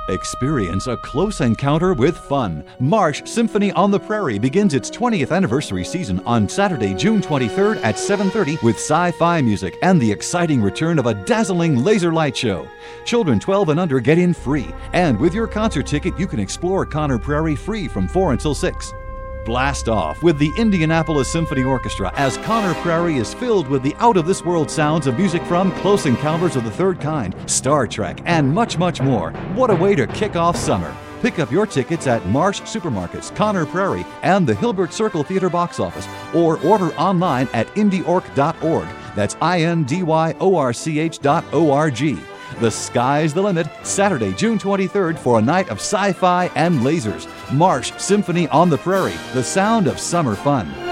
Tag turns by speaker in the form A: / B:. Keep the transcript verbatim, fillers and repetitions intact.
A: Experience a close encounter with fun. Marsh Symphony on the Prairie begins its twentieth anniversary season on Saturday, June twenty-third at seven thirty with sci-fi music and the exciting return of a dazzling laser light show. Children twelve and under get in free, and with your concert ticket you can explore Conner Prairie free from four until six. Blast off with the Indianapolis Symphony Orchestra as Conner Prairie is filled with the out-of-this-world sounds of music from Close Encounters of the Third Kind, Star Trek, and much, much more. What a way to kick off summer. Pick up your tickets at Marsh Supermarkets, Conner Prairie, and the Hilbert Circle Theater box office, or order online at indy orc dot org. That's I N D Y O R C H dot O R G. The sky's the limit, Saturday, June twenty-third for a night of sci-fi and lasers. Marsh Symphony on the Prairie, the sound of summer fun.